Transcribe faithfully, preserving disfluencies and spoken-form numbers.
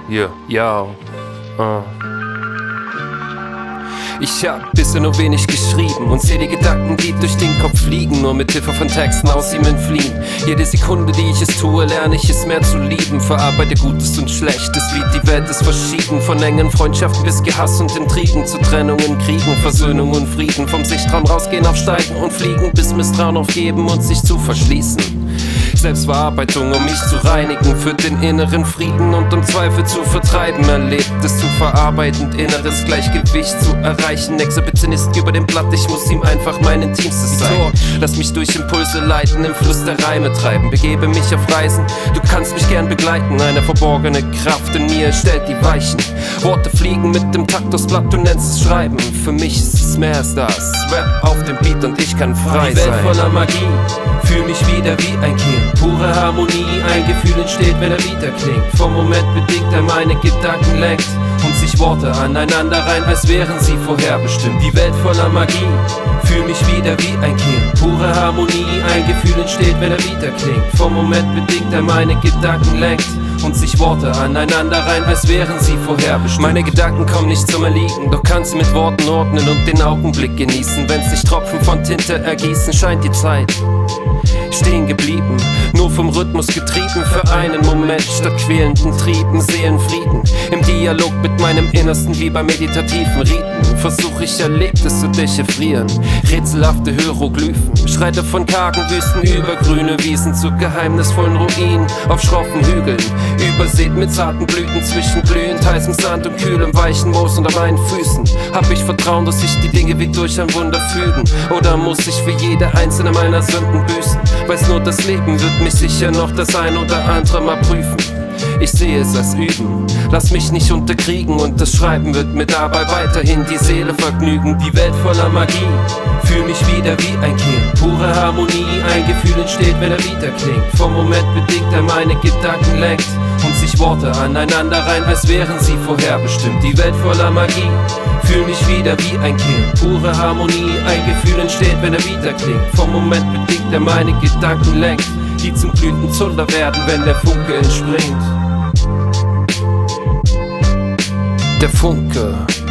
Yeah, ja. Uh. Ich hab bisher nur wenig geschrieben und seh die Gedanken, die durch den Kopf fliegen, nur mit Hilfe von Texten aus ihm entfliehen. Jede Sekunde, die ich es tue, lerne ich es mehr zu lieben. Verarbeite Gutes und Schlechtes, wie die Welt ist verschieden. Von engen Freundschaften bis Gehass und Intrigen, zu Trennungen, Kriegen, Versöhnung und Frieden. Vom Sichtraum rausgehen auf Steigen und Fliegen, bis Misstrauen aufgeben und sich zu verschließen. Selbstverarbeitung, um mich zu reinigen, für den inneren Frieden und um Zweifel zu vertreiben. Erlebtes zu verarbeiten, inneres Gleichgewicht zu erreichen. Exhibitionist über dem Blatt, ich muss ihm einfach mein Intimstes zeigen. Lass mich durch Impulse leiten, im Fluss der Reime treiben. Begebe mich auf Reisen, du kannst mich gern begleiten. Eine verborgene Kraft in mir stellt die Weichen. Worte fliegen mit dem Takt aufs Blatt, du nennst es Schreiben. Für mich ist es mehr als das. Rap auf dem Beat und ich kann frei sein. Die Welt voller Magie, fühl mich wieder wie ein Kind. Pure Harmonie, ein Gefühl entsteht, wenn er wieder klingt. Vom Moment bedingt er meine Gedanken lenkt und sich Worte aneinander rein, als wären sie vorherbestimmt. Die Welt voller Magie, fühl mich wieder wie ein Kind. Pure Harmonie, ein Gefühl entsteht, wenn er wieder klingt. Vom Moment bedingt er meine Gedanken lenkt und sich Worte aneinander rein, als wären sie vorherbestimmt. Meine Gedanken kommen nicht zum Erliegen, doch kann sie mit Worten ordnen und den Augenblick genießen. Wenn sich Tropfen von Tinte ergießen, scheint die Zeit stehen geblieben, nur vom Rhythmus getrieben. Für einen Moment statt quälenden Trieben, Seelenfrieden. Im Dialog mit meinem Innersten wie bei meditativen Riten versuch ich Erlebtes zu dechiffrieren. Rätselhafte Hieroglyphen, Schreite von kargen Wüsten über grüne Wiesen zu geheimnisvollen Ruinen auf schroffen Hügeln, übersät mit zarten Blüten zwischen glühend heißem Sand und kühlem weichen Moos unter meinen Füßen. Hab ich Vertrauen, dass sich die Dinge wie durch ein Wunder fügen, oder muss ich für jede einzelne meiner Sünden büßen? Weiß nur, das Leben wird mich sicher noch das ein oder andere mal prüfen. Ich sehe es als Üben, lass mich nicht unterkriegen, und das Schreiben wird mir dabei weiterhin die Seele vergnügen. Die Welt voller Magie, fühl mich wieder wie ein Kind. Pure Harmonie, ein Gefühl entsteht, wenn er wieder klingt. Vom Moment bedingt er meine Gedanken lenkt und sich Worte aneinander rein, als wären sie vorherbestimmt. Die Welt voller Magie, fühl mich wieder wie ein Kind. Pure Harmonie, ein Gefühl entsteht, wenn er wieder klingt. Vom Moment bedingt er meine Gedanken lenkt, die zum glühenden Zunder werden, wenn der Funke entspringt. Der Funke